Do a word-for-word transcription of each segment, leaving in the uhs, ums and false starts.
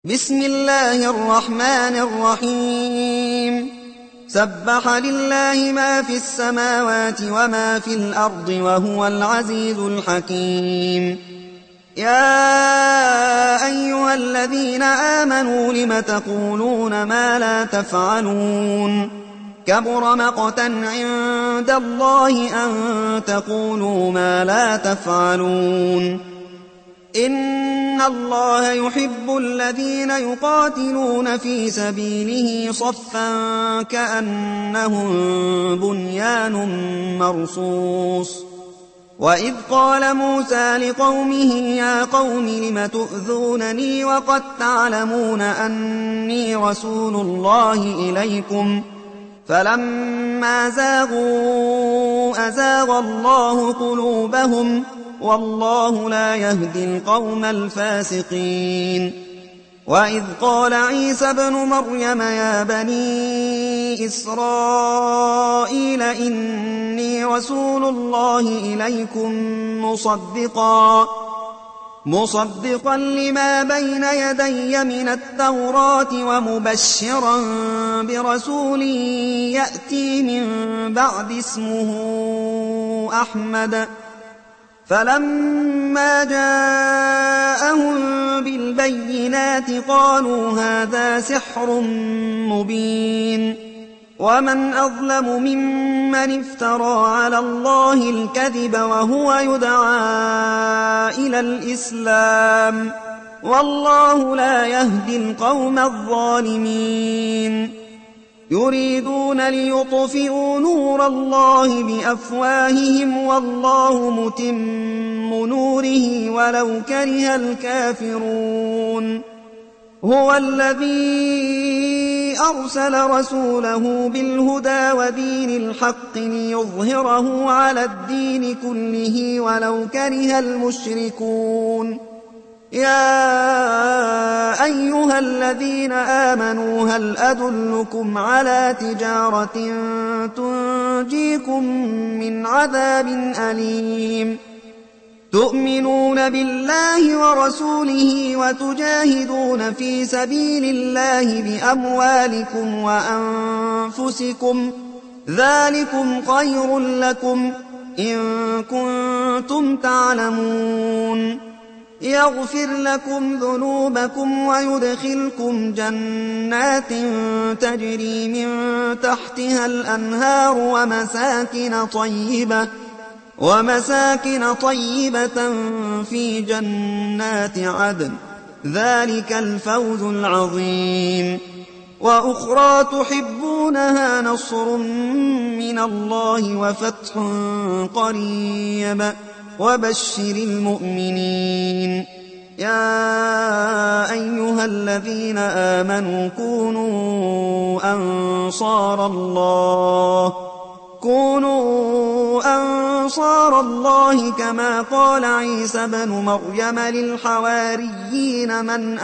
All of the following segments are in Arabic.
بسم الله الرحمن الرحيم سبح لله ما في السماوات وما في الأرض وهو العزيز الحكيم يا أيها الذين آمنوا لم تقولون ما لا تفعلون كبر مقتا عند الله أن تقولوا ما لا تفعلون إن الله يحب الذين يقاتلون في سبيله صفا كأنهم بنيان مرصوص وإذ قال موسى لقومه يا قوم لم تؤذونني وقد تعلمون أني رسول الله إليكم فلما زاغوا أزاغ الله قلوبهم والله لا يهدي القوم الفاسقين وإذ قال عيسى ابن مريم يا بني إسرائيل إني رسول الله إليكم مصدقا مصدقا لما بين يدي من التوراة ومبشرا برسول يأتي من بعد اسمه أحمد فلما جاءهم بالبينات قالوا هذا سحر مبين ومن أظلم ممن افترى على الله الكذب وهو يدعى إلى الإسلام والله لا يهدي القوم الظالمين يريدون ليطفئوا نور الله بأفواههم والله متم نوره ولو كره الكافرون هو الذي أرسل رسوله بالهدى ودين الحق ليظهره على الدين كله ولو كره المشركون يا أيها الذين آمنوا هل أدلكم على تجارة تنجيكم من عذاب أليم تؤمنون بالله ورسوله وتجاهدون في سبيل الله بأموالكم وأنفسكم ذلكم خير لكم إن كنتم تعلمون يغفر لكم ذنوبكم ويدخلكم جنات تجري من تحتها الأنهار ومساكن طيبة ومساكن طيبة في جنات عدن ذلك الفوز العظيم وأخرى تحبونها نصر من الله وفتح قريب وبشر المؤمنين يا أيها الذين آمنوا كونوا أنصار الله كونوا أنصار الله كما قال عيسى ابن مريم للحواريين من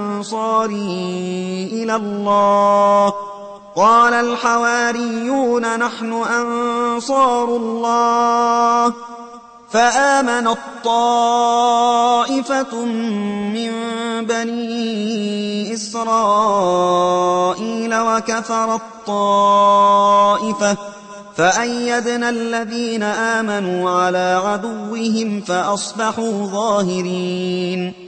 أنصاري إلى الله قال الحواريون نحن أنصار الله فآمنت طائفة من بني إسرائيل وكفرت طائفة فأيدنا الذين آمنوا على عدوهم فأصبحوا ظاهرين